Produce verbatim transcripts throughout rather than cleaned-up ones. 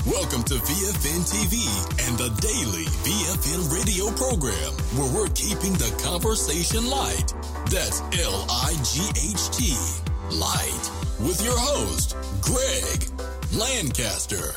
Welcome to V F N T V and the daily V F N radio program, where we're keeping the conversation light. That's L I G H T, light, with your host, Greg Lancaster.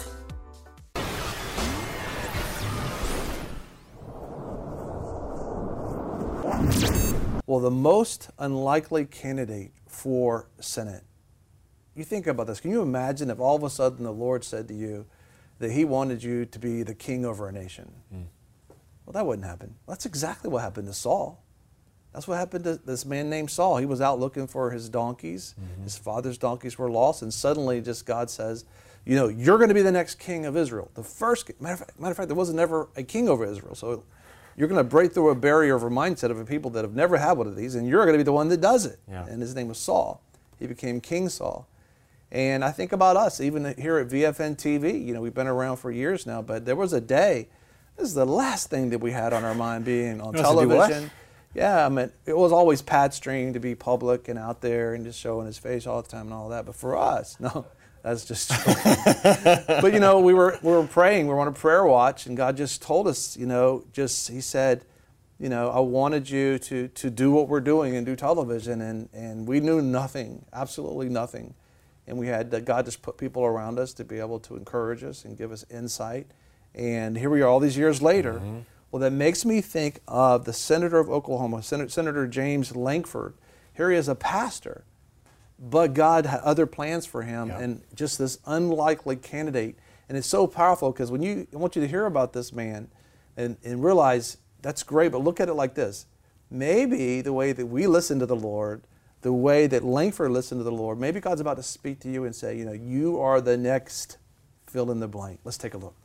Well, the most unlikely candidate for Senate. You think about this. Can you imagine if all of a sudden the Lord said to you that he wanted you to be the king over a nation? Mm. Well, that wouldn't happen. That's exactly what happened to Saul. That's what happened to this man named Saul. He was out looking for his donkeys. Mm-hmm. His father's donkeys were lost, and suddenly just God says, you know, you're going to be the next king of Israel. The first, matter of fact, matter of fact there wasn't ever a king over Israel. So you're going to break through a barrier of a mindset of a people that have never had one of these, and you're going to be the one that does it. Yeah. And his name was Saul. He became King Saul. And I think about us, even here at V F N T V, you know, we've been around for years now, but there was a day, this is the last thing that we had on our mind being on television. Yeah, I mean, it was always Pat String to be public and out there and just showing his face all the time and all that. But for us, no, that's just But, you know, we were we were praying, we were on a prayer watch, and God just told us, you know, just, he said, you know, I wanted you to to do what we're doing and do television. And, and we knew nothing, absolutely nothing. And we had, uh, God just put people around us to be able to encourage us and give us insight. And here we are all these years later. Mm-hmm. Well, that makes me think of the Senator of Oklahoma, Sen- Senator James Lankford. Here he is, a pastor, but God had other plans for him, yeah. and just this unlikely candidate. And it's so powerful because when you, I want you to hear about this man and, and realize that's great, but look at it like this. Maybe the way that we listen to the Lord, the way that Lankford listened to the Lord, maybe God's about to speak to you and say, you know, you are the next fill in the blank. Let's take a look.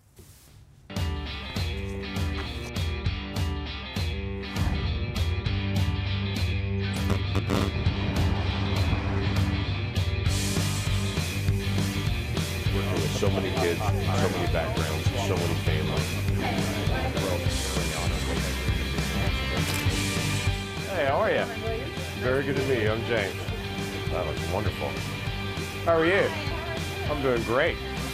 So many kids, so many backgrounds, so many families. Hey, how are you? Very good to meet you. I'm James. That looks wonderful. How are you? I'm doing great.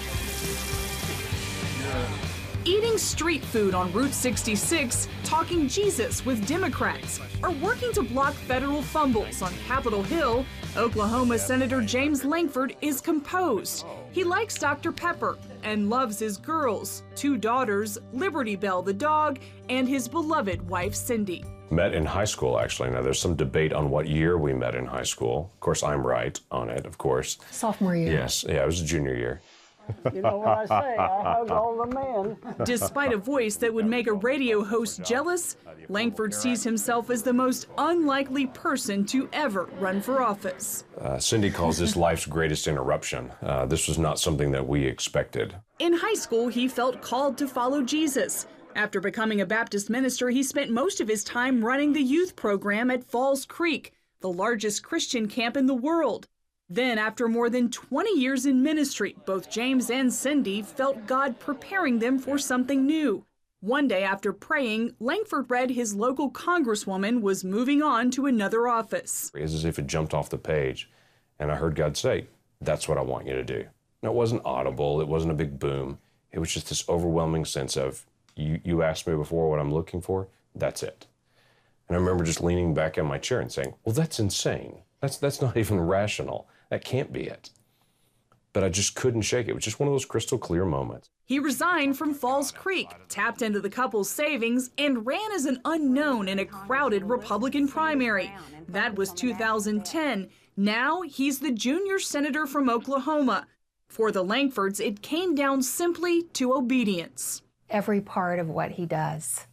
Eating street food on Route sixty-six, talking Jesus with Democrats, or working to block federal fumbles on Capitol Hill, Oklahoma Senator James Lankford is composed. He likes Doctor Pepper and loves his girls, two daughters, Liberty Bell the dog, and his beloved wife Cindy. Met in high school, actually. Now, there's some debate on what year we met in high school. Of course, I'm right on it, of course. Sophomore year. Yes, yeah, it was a junior year. You know what I say, I hug all the men. Despite a voice that would make a radio host jealous, Lankford sees himself as the most unlikely person to ever run for office. Uh, Cindy calls this life's greatest interruption. Uh, this was not something that we expected. In high school, he felt called to follow Jesus. After becoming a Baptist minister, he spent most of his time running the youth program at Falls Creek, the largest Christian camp in the world. Then, after more than twenty years in ministry, both James and Cindy felt God preparing them for something new. One day after praying, Lankford read his local congresswoman was moving on to another office. It's as if it jumped off the page, and I heard God say, that's what I want you to do. Now, it wasn't audible, it wasn't a big boom. It was just this overwhelming sense of, you, you asked me before what I'm looking for, that's it. And I remember just leaning back in my chair and saying, well, that's insane. That's, that's not even rational. That can't be it. But I just couldn't shake it. It was just one of those crystal clear moments. He resigned from Falls Creek, tapped into the couple's savings, and ran as an unknown in a crowded Republican primary. That was two thousand ten. Now he's the junior senator from Oklahoma. For the Lankfords, it came down simply to obedience. Every part of what he does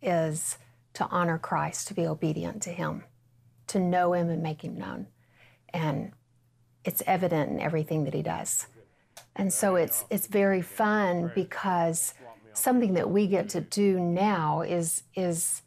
is to honor Christ, to be obedient to him, to know him and make him known. And it's evident in everything that he does. And so it's it's very fun because something that we get to do now is, is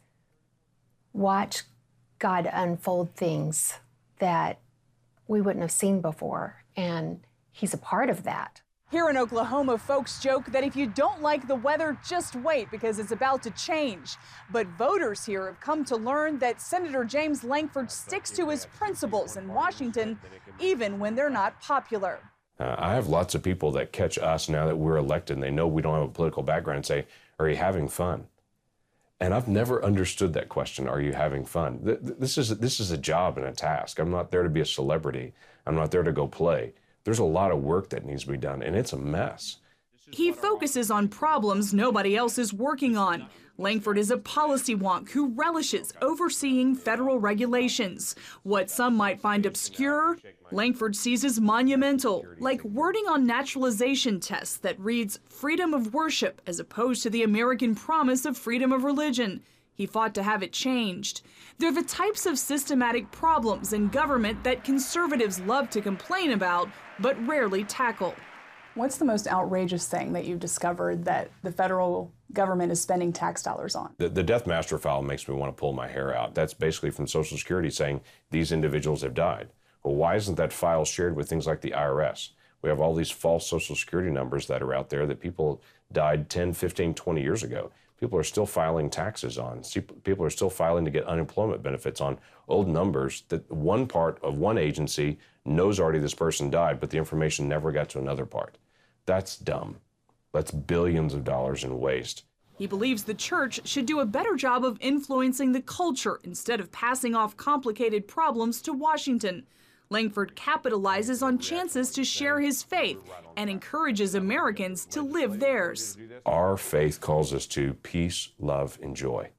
watch God unfold things that we wouldn't have seen before. And he's a part of that. Here in Oklahoma, folks joke that if you don't like the weather, just wait because it's about to change. But voters here have come to learn that Senator James Lankford sticks to his principles in Washington, even when they're not popular. Uh, I have lots of people that catch us now that we're elected and they know we don't have a political background and say, are you having fun? And I've never understood that question, are you having fun? This is, this is a job and a task. I'm not there to be a celebrity. I'm not there to go play. There's a lot of work that needs to be done, and it's a mess. He focuses on problems nobody else is working on. Langford is a policy wonk who relishes overseeing federal regulations. What some might find obscure, Langford sees as monumental, like wording on naturalization tests that reads freedom of worship as opposed to the American promise of freedom of religion. He fought to have it changed. They're the types of systematic problems in government that conservatives love to complain about, but rarely tackle. What's the most outrageous thing that you've discovered that the federal government is spending tax dollars on? The, the death master file makes me want to pull my hair out. That's basically from Social Security saying these individuals have died. Well, why isn't that file shared with things like the I R S? We have all these false Social Security numbers that are out there that people died ten, fifteen, twenty years ago. People are still filing taxes on. People are still filing to get unemployment benefits on old numbers that one part of one agency knows already this person died, but the information never got to another part. That's dumb. That's billions of dollars in waste. He believes the church should do a better job of influencing the culture instead of passing off complicated problems to Washington. Langford capitalizes on chances to share his faith and encourages Americans to live theirs. Our faith calls us to peace, love, and joy.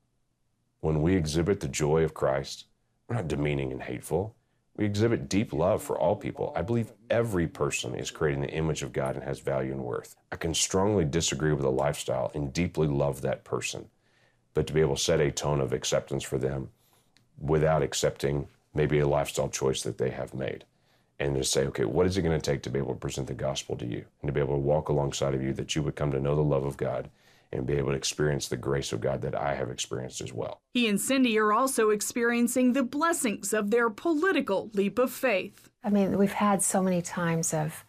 When we exhibit the joy of Christ, we're not demeaning and hateful. We exhibit deep love for all people. I believe every person is creating the image of God and has value and worth. I can strongly disagree with a lifestyle and deeply love that person, but to be able to set a tone of acceptance for them without accepting maybe a lifestyle choice that they have made, and to say, okay, what is it going to take to be able to present the gospel to you and to be able to walk alongside of you that you would come to know the love of God and be able to experience the grace of God that I have experienced as well. He and Cindy are also experiencing the blessings of their political leap of faith. I mean, we've had so many times of,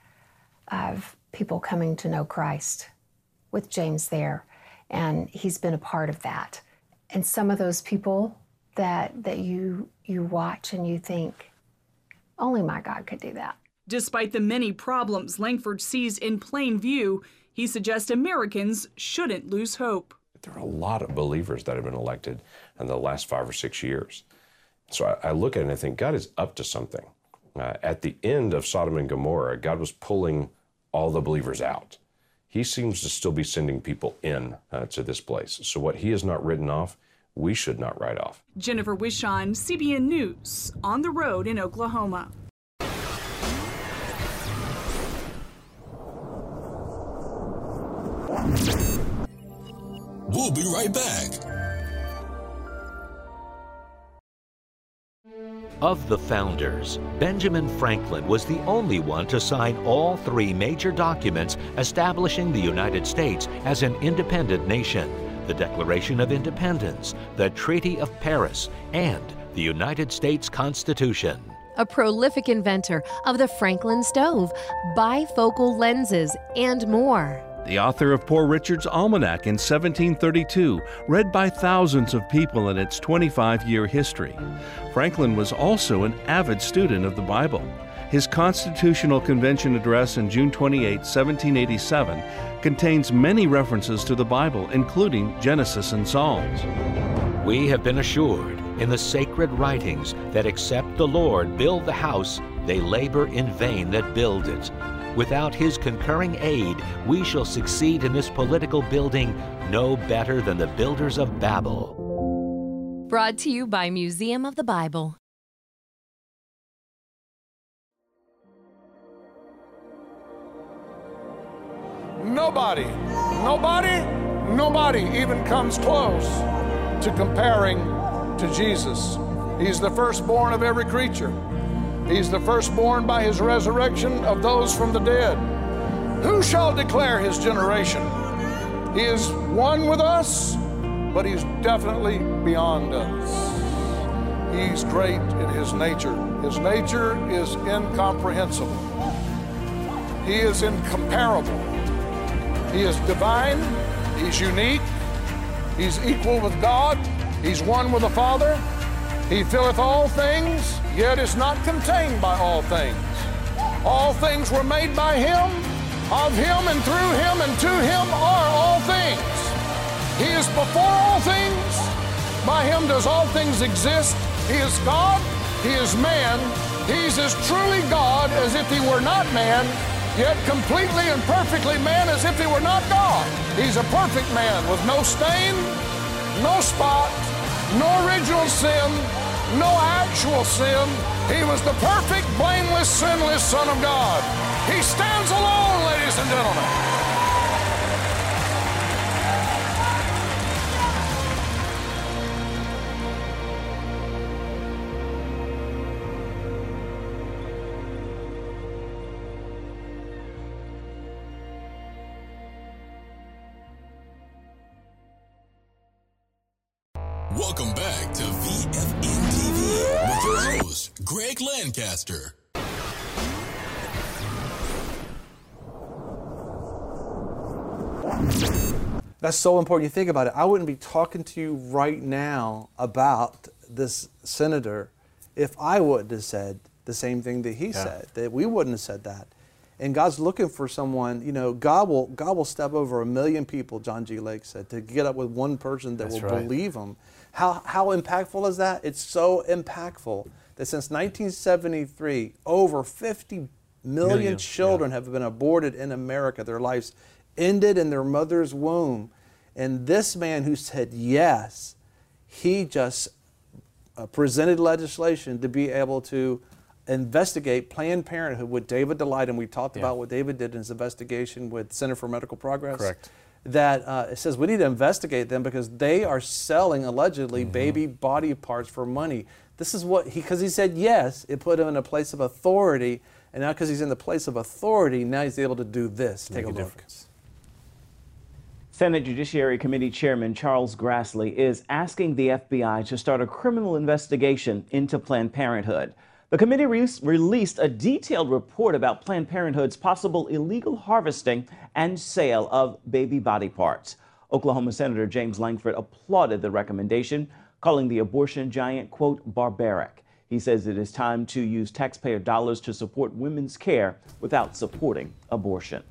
of people coming to know Christ with James there, and he's been a part of that. And some of those people that, that you, you watch and you think, only my God could do that. Despite the many problems Langford sees in plain view, he suggests Americans shouldn't lose hope. There are a lot of believers that have been elected in the last five or six years. So I, I look at it and I think God is up to something. Uh, at the end of Sodom and Gomorrah, God was pulling all the believers out. He seems to still be sending people in uh, to this place. So what he has not written off, we should not write off. Jennifer Wishon, C B N News, on the road in Oklahoma. We'll be right back. Of the founders, Benjamin Franklin was the only one to sign all three major documents establishing the United States as an independent nation: the Declaration of Independence, the Treaty of Paris, and the United States Constitution. A prolific inventor of the Franklin stove, bifocal lenses, and more. The author of Poor Richard's Almanac in seventeen thirty-two, read by thousands of people in its twenty-five-year history. Franklin was also an avid student of the Bible. His Constitutional Convention address in June twenty-eighth, seventeen eighty-seven, contains many references to the Bible, including Genesis and Psalms. We have been assured in the sacred writings that except the Lord build the house, they labor in vain that build it. Without his concurring aid, we shall succeed in this political building no better than the builders of Babel. Brought to you by Museum of the Bible. Nobody, nobody, nobody even comes close to comparing to Jesus. He's the firstborn of every creature. He's the firstborn by his resurrection of those from the dead. Who shall declare his generation? He is one with us, but he's definitely beyond us. He's great in his nature. His nature is incomprehensible. He is incomparable. He is divine. He's unique. He's equal with God. He's one with the Father. He filleth all things, yet is not contained by all things. All things were made by him, of him and through him and to him are all things. He is before all things. By him does all things exist. He is God. He is man. He's as truly God as if he were not man, yet completely and perfectly man as if he were not God. He's a perfect man with no stain, no spot, no original sin, no actual sin. He was the perfect, blameless, sinless Son of God. He stands alone, ladies and gentlemen. Welcome back to V F N T V with your host, Greg Lancaster. That's so important. You think about it. I wouldn't be talking to you right now about this senator if I wouldn't have said the same thing that he yeah. said, that we wouldn't have said that. And God's looking for someone, you know, God will God will step over a million people, John G. Lake said, to get up with one person that That's will right. believe him. How, how impactful is that? It's so impactful that since nineteen seventy-three, over fifty million, million children yeah. have been aborted in America. Their lives ended in their mother's womb. And this man who said yes, he just uh, presented legislation to be able to investigate Planned Parenthood with David Delight, and we talked yeah. about what David did in his investigation with Center for Medical Progress. Correct. That uh, it says we need to investigate them because they are selling allegedly mm-hmm. baby body parts for money. This is what he, because he said yes, it put him in a place of authority, and now because he's in the place of authority, now he's able to do this. Take Make a, a look. Difference. Senate Judiciary Committee Chairman Charles Grassley is asking the F B I to start a criminal investigation into Planned Parenthood. The committee re- released a detailed report about Planned Parenthood's possible illegal harvesting and sale of baby body parts. Oklahoma Senator James Lankford applauded the recommendation, calling the abortion giant, quote, barbaric. He says it is time to use taxpayer dollars to support women's care without supporting abortion.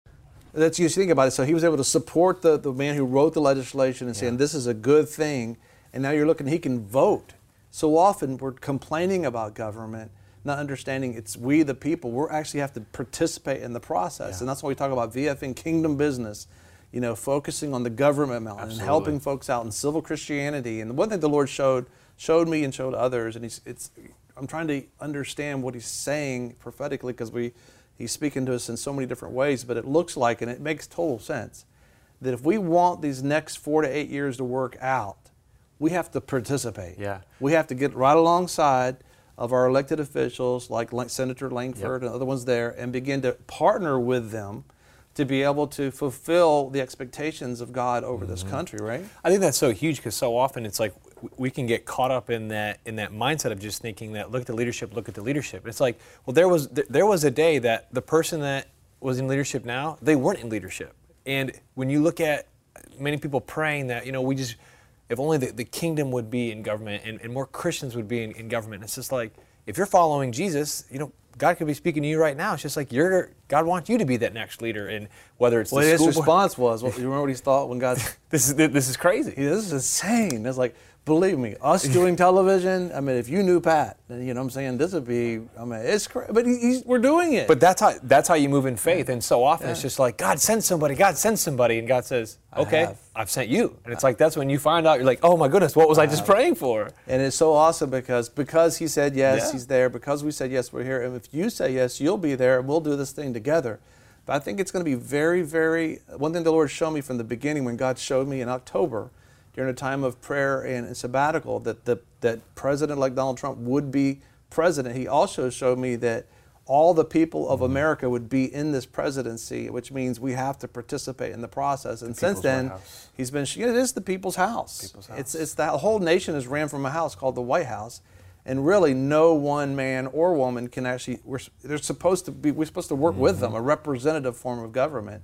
That's you think about it. So he was able to support the, the man who wrote the legislation and yeah. saying this is a good thing. And now you're looking, he can vote. So often we're complaining about government, not understanding it's we the people. We actually have to participate in the process. Yeah. And that's why we talk about V F N Kingdom Business, you know, focusing on the government mountain and helping folks out in civil Christianity. And the one thing the Lord showed showed me and showed others, and he's, it's, I'm trying to understand what he's saying prophetically because we he's speaking to us in so many different ways, but it looks like, and it makes total sense, that if we want these next four to eight years to work out, we have to participate. Yeah. We have to get right alongside of our elected officials like Senator Lankford yep. and other ones there and begin to partner with them to be able to fulfill the expectations of God over mm-hmm. this country, right? I think that's so huge because so often it's like we can get caught up in that in that mindset of just thinking that look at the leadership, look at the leadership. It's like, well, there was there was a day that the person that was in leadership now, they weren't in leadership. And when you look at many people praying that, you know, we just, if only the, the kingdom would be in government and, and more Christians would be in, in government. It's just like, if you're following Jesus, you know, God could be speaking to you right now. It's just like you're, God wants you to be that next leader, and whether it's well, the his school response board. was, well, you remember what he thought when God, this is this is crazy. Yeah, this is insane. It's like, believe me, us doing television. I mean, if you knew Pat, then you know what I'm saying. This would be. I mean, it's crazy, but he, he's, we're doing it. But that's how that's how you move in faith. And so often yeah. it's just like, God send somebody. God send somebody, and God says, okay, I've sent you. And it's like that's when you find out. You're like, oh my goodness, what was I, I just praying for? And it's so awesome because because he said yes, yeah. he's there. Because we said yes, we're here. And if you say yes, you'll be there, and we'll do this thing together. But I think it's going to be very, very. One thing the Lord showed me from the beginning when God showed me in October, during a time of prayer and sabbatical, that the that President-elect Donald Trump would be president. He also showed me that all the people of America would be in this presidency, which means we have to participate in the process. And the since then, he's been, you know, it is the people's house. People's house. It's it's the whole nation is ran from a house called the White House. And really, no one man or woman can actually, we're, they're supposed to be, we're supposed to work mm-hmm. with them, a representative form of government.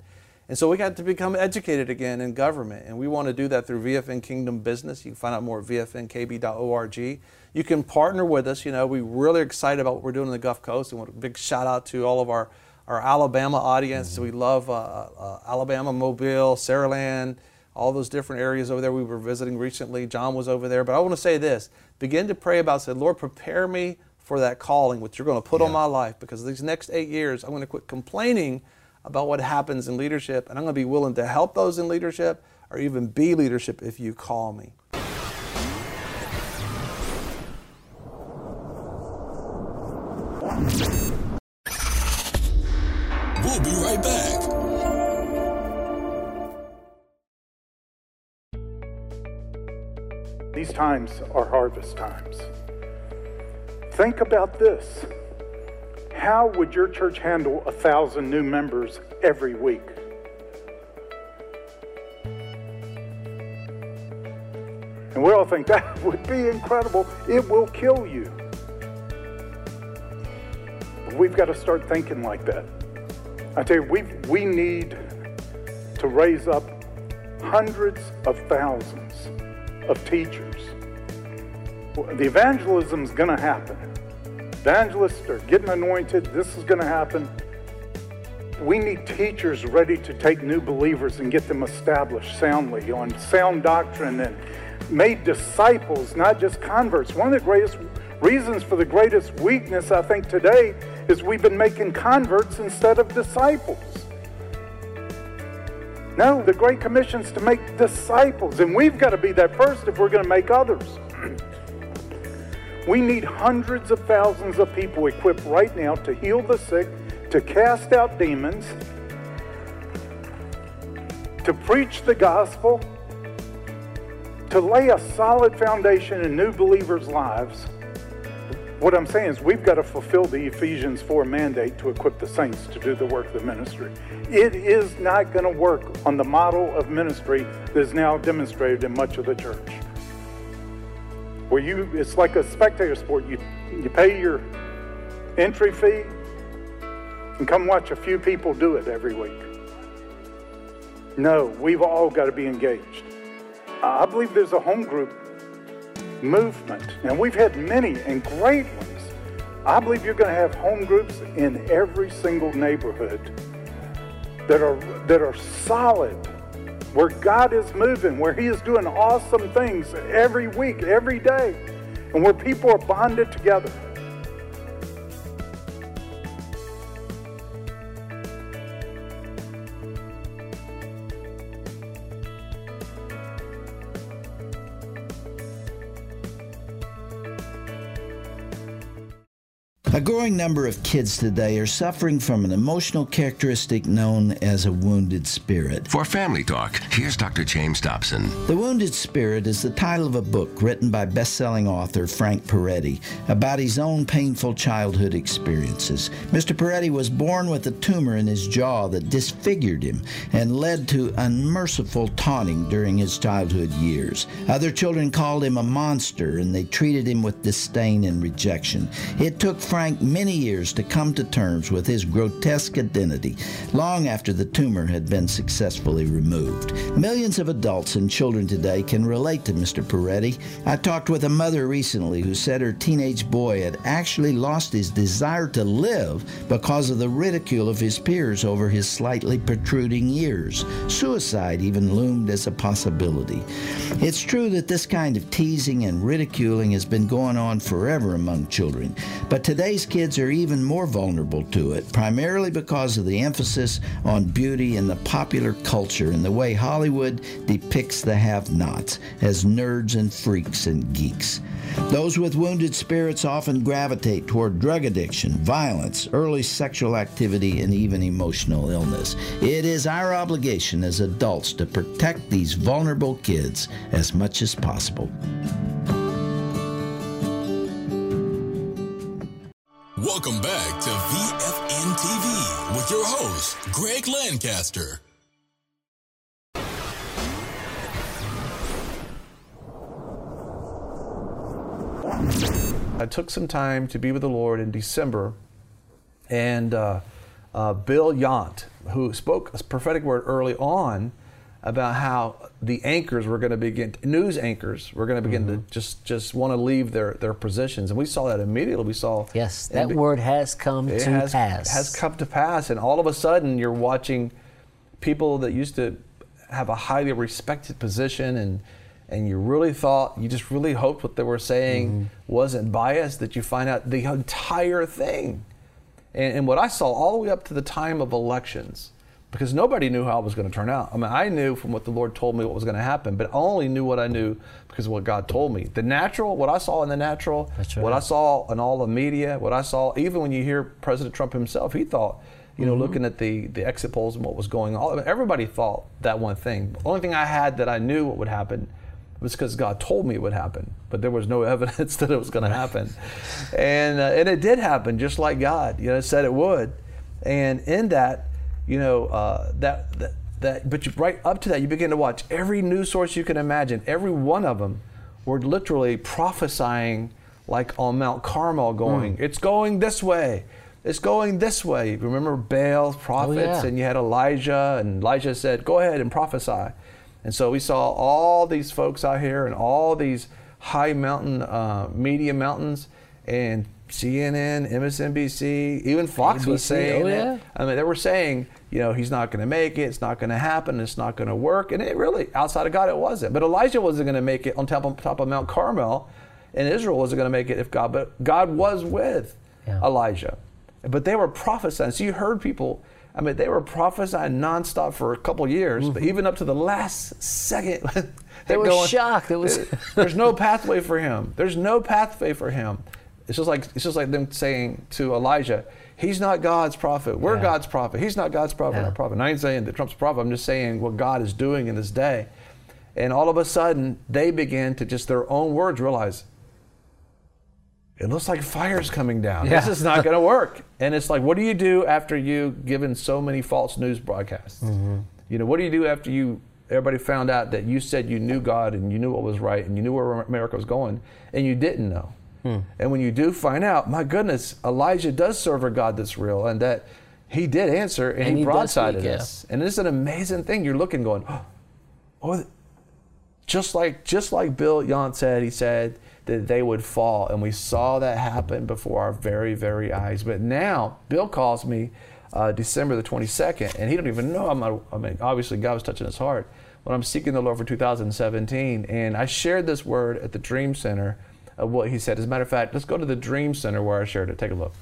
And so we got to become educated again in government, and we want to do that through V F N Kingdom Business. You can find out more at V F N K B dot org. You can partner with us. You know, we're really excited about what we're doing in the Gulf Coast, and want a big shout out to all of our, our Alabama audience. Mm-hmm. We love uh, uh, Alabama, Mobile, Saraland, all those different areas over there we were visiting recently. John was over there. But I want to say this, begin to pray about, say, Lord, prepare me for that calling, which you're going to put yeah. on my life, because these next eight years, I'm going to quit complaining about what happens in leadership, and I'm going to be willing to help those in leadership or even be leadership if you call me. We'll be right back. These times are harvest times. Think about this. How would your church handle a thousand new members every week? And we all think that would be incredible. It will kill you. But we've got to start thinking like that. I tell you, we we need to raise up hundreds of thousands of teachers. The evangelism's going to happen. Evangelists are getting anointed. This is going to happen. We need teachers ready to take new believers and get them established soundly on sound doctrine and made disciples, not just converts. One of the greatest reasons for the greatest weakness, I think, today is we've been making converts instead of disciples. No, the Great Commission is to make disciples, and we've got to be that first if we're going to make others. We need hundreds of thousands of people equipped right now to heal the sick, to cast out demons, to preach the gospel, to lay a solid foundation in new believers' lives. What I'm saying is we've got to fulfill the Ephesians four mandate to equip the saints to do the work of the ministry. It is not going to work on the model of ministry that is now demonstrated in much of the church. Where you, it's like a spectator sport. You, you pay your entry fee and come watch a few people do it every week. No, we've all got to be engaged. I believe there's a home group movement, and we've had many and great ones. I believe you're going to have home groups in every single neighborhood that are that are solid, where God is moving, where He is doing awesome things every week, every day, and where people are bonded together. A growing number of kids today are suffering from an emotional characteristic known as a wounded spirit. For Family Talk, here's Doctor James Dobson. The Wounded Spirit is the title of a book written by best-selling author Frank Peretti about his own painful childhood experiences. Mister Peretti was born with a tumor in his jaw that disfigured him and led to unmerciful taunting during his childhood years. Other children called him a monster, and they treated him with disdain and rejection. It took Frank many years to come to terms with his grotesque identity, long after the tumor had been successfully removed. Millions of adults and children today can relate to Mister Peretti. I talked with a mother recently who said her teenage boy had actually lost his desire to live because of the ridicule of his peers over his slightly protruding ears. Suicide even loomed as a possibility. It's true that this kind of teasing and ridiculing has been going on forever among children, but today Today's kids are even more vulnerable to it, primarily because of the emphasis on beauty in the popular culture and the way Hollywood depicts the have-nots as nerds and freaks and geeks. Those with wounded spirits often gravitate toward drug addiction, violence, early sexual activity, and even emotional illness. It is our obligation as adults to protect these vulnerable kids as much as possible. Welcome back to V F N T V with your host, Greg Lancaster. I took some time to be with the Lord in December, and uh, uh, Bill Yount who spoke a prophetic word early on about how the anchors were going to begin, news anchors were going to begin mm-hmm. to just, just want to leave their, their positions. And we saw that immediately. We saw... Yes, that be, word has come to has, pass. has come to pass. And all of a sudden, you're watching people that used to have a highly respected position, and and you really thought, you just really hoped what they were saying mm-hmm. wasn't biased, that you find out the entire thing. And, and what I saw all the way up to the time of elections, because nobody knew how it was going to turn out. I mean, I knew from what the Lord told me what was going to happen, but I only knew what I knew because of what God told me. The natural, what I saw in the natural, right. what I saw in all the media, what I saw, even when you hear President Trump himself, he thought, you know, mm-hmm. looking at the, the exit polls and what was going on, everybody thought that one thing. The only thing I had that I knew what would happen was because God told me it would happen, but there was no evidence that it was going to happen. and uh, and it did happen, just like God, you know, said it would. And in that, you know, uh, that, that, that, but you, right up to that, you begin to watch every news source you can imagine. Every one of them were literally prophesying like on Mount Carmel going, mm. it's going this way. It's going this way. Remember Baal's prophets, oh, yeah. and you had Elijah, and Elijah said, go ahead and prophesy. And so we saw all these folks out here and all these high mountain, uh, media mountains, and C N N, M S N B C, even Fox A B C, was saying oh, yeah. it. I mean, they were saying, you know, he's not going to make it, it's not going to happen, it's not going to work. And it really, outside of God, it wasn't. But Elijah wasn't going to make it on top of, top of Mount Carmel, and Israel wasn't going to make it if God, but God was with yeah. Elijah. But they were prophesying. So you heard people, I mean, they were prophesying nonstop for a couple years, mm-hmm. but even up to the last second, they were going, shocked. It was there's no pathway for him. There's no pathway for him. It's just like it's just like them saying to Elijah, he's not God's prophet. We're yeah. God's prophet. He's not God's prophet. Yeah. Our prophet. And I ain't saying that Trump's prophet. I'm just saying what God is doing in this day. And all of a sudden, they began to just their own words realize, it looks like fire's coming down. Yeah. This is not going to work. And it's like, what do you do after you've given so many false news broadcasts? Mm-hmm. You know, what do you do after you, everybody found out that you said you knew God and you knew what was right and you knew where America was going and you didn't know? Hmm. And when you do find out, my goodness, Elijah does serve a God that's real and that he did answer and, and he, he broadsided us. Yeah. And it's an amazing thing. You're looking going, oh, just like, just like Bill Yount said, he said, that they would fall. And we saw that happen before our very, very eyes. But now, Bill calls me uh, December the twenty-second, and he don't even know I'm not, I mean, obviously God was touching his heart. When I'm seeking the Lord for two thousand seventeen, and I shared this word at the Dream Center of what he said. As a matter of fact, let's go to the Dream Center where I shared it. Take a look.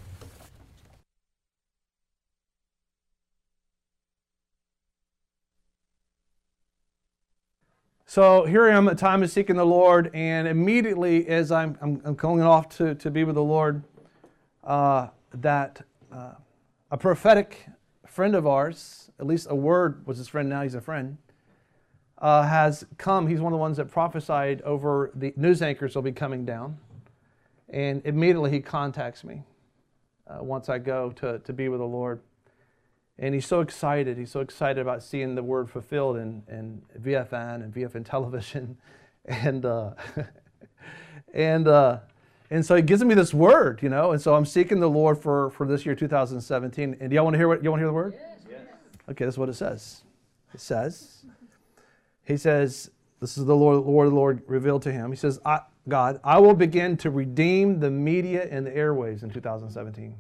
So here I am at time of seeking the Lord, and immediately as I'm, I'm, I'm going off to, to be with the Lord, uh, that uh, a prophetic friend of ours, at least a word was his friend, now he's a friend, uh, has come. He's one of the ones that prophesied over the news anchors will be coming down. And immediately he contacts me uh, once I go to, to be with the Lord. And he's so excited. He's so excited about seeing the word fulfilled in, in V F N and V F N television. And uh, and uh, and so he gives me this word, you know. And so I'm seeking the Lord for, for this year, two thousand seventeen. And do y'all want to hear what you want to hear the word? Yes. Yes. Okay, this is what it says. It says, he says, this is the Lord, Lord, the Lord revealed to him. He says, I, God, I will begin to redeem the media and the airwaves in two thousand seventeen.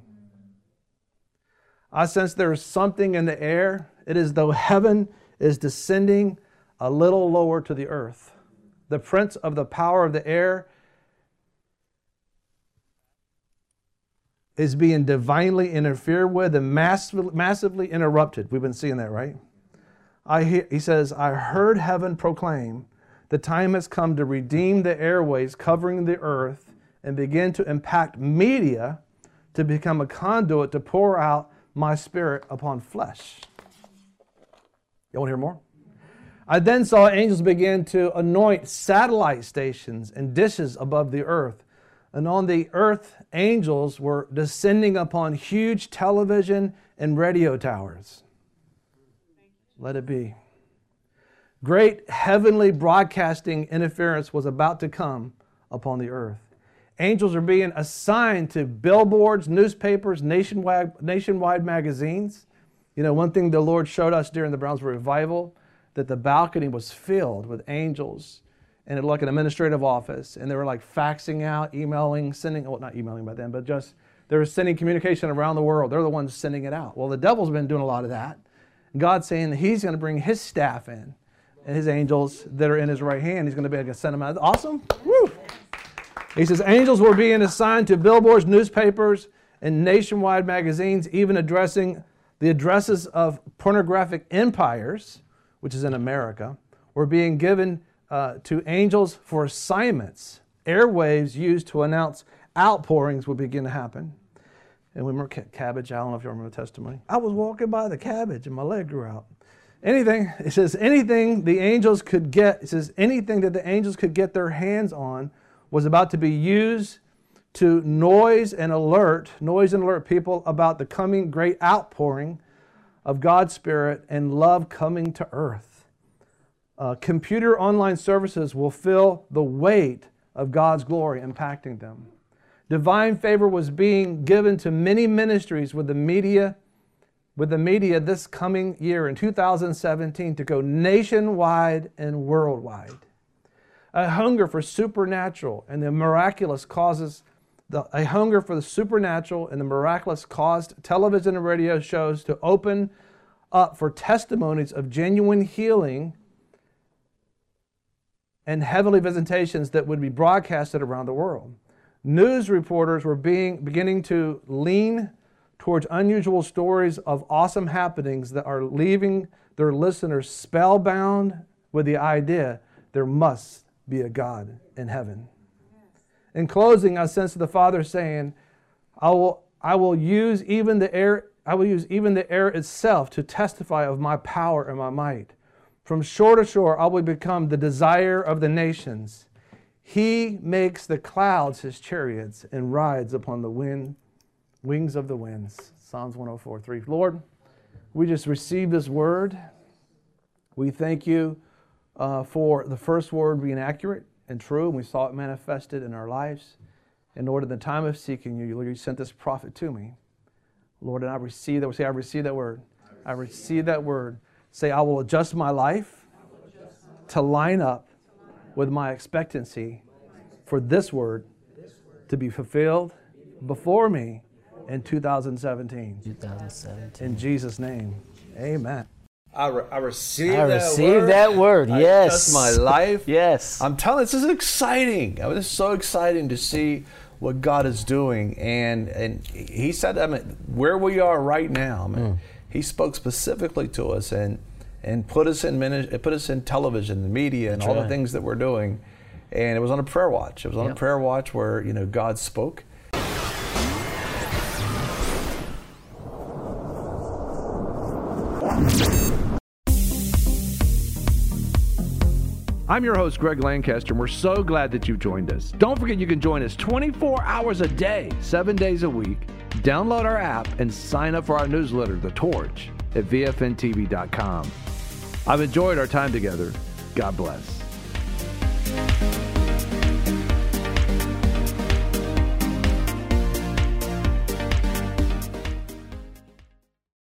I sense there is something in the air. It is though heaven is descending a little lower to the earth. The prince of the power of the air is being divinely interfered with and massively, massively interrupted. We've been seeing that, right? I hear, he says, I heard heaven proclaim, the time has come to redeem the airways covering the earth and begin to impact media to become a conduit to pour out my spirit upon flesh. You want to hear more? I then saw angels begin to anoint satellite stations and dishes above the earth. And on the earth, angels were descending upon huge television and radio towers. Let it be. Great heavenly broadcasting interference was about to come upon the earth. Angels are being assigned to billboards, newspapers, nationwide, nationwide magazines. You know, one thing the Lord showed us during the Brownsville revival, that the balcony was filled with angels, and it looked like an administrative office, and they were like faxing out, emailing, sending, well, not emailing by then, but just they were sending communication around the world. They're the ones sending it out. Well, the devil's been doing a lot of that. God's saying that he's going to bring his staff in, and his angels that are in his right hand, he's going to be able to send them out. Awesome? Woo! He says, angels were being assigned to billboards, newspapers, and nationwide magazines, even addressing the addresses of pornographic empires, which is in America, were being given uh, to angels for assignments. Airwaves used to announce outpourings would begin to happen. And we remember cabbage. I don't know if you remember the testimony. I was walking by the cabbage and my leg grew out. Anything, it says, anything the angels could get, it says, anything that the angels could get their hands on was about to be used to noise and alert, noise and alert people about the coming great outpouring of God's Spirit and love coming to earth. Uh, computer online services will feel the weight of God's glory impacting them. Divine favor was being given to many ministries with the media, with the media this coming year in two thousand seventeen to go nationwide and worldwide. A hunger for supernatural and the miraculous causes the, a hunger for the supernatural and the miraculous caused television and radio shows to open up for testimonies of genuine healing and heavenly visitations that would be broadcasted around the world. News reporters were being, beginning to lean towards unusual stories of awesome happenings that are leaving their listeners spellbound with the idea there must be a God in heaven. In closing, I sense the Father saying, I will, I will use even the air, I will use even the air itself to testify of my power and my might. From shore to shore, I will become the desire of the nations. He makes the clouds his chariots and rides upon the wind, wings of the winds. Psalms one oh four, three. Lord, we just received this word. We thank you uh, for the first word being accurate and true, and we saw it manifested in our lives. In order, in the time of seeking you, Lord, you sent this prophet to me. Lord, and I receive that. Say, I receive that word. I receive that word. Say, I will adjust my life to line up with my expectancy for this word to be fulfilled before me in two thousand seventeen. two thousand seventeen. In Jesus' name, amen. I, re- I received I that received word. that word, I yes. adjust my life. Yes. I'm telling you, this is exciting. I mean, this is so exciting to see what God is doing. And and he said, I mean, where we are right now, I mean, mm. he spoke specifically to us and and put us in mini- put us in television, the media, and That's all right. the things that we're doing. And it was on a prayer watch. It was on Yep. a prayer watch where, you know, God spoke. I'm your host, Greg Lancaster, and we're so glad that you've joined us. Don't forget you can join us twenty-four hours a day, seven days a week. Download our app and sign up for our newsletter, The Torch, at V F N T V dot com. I've enjoyed our time together. God bless.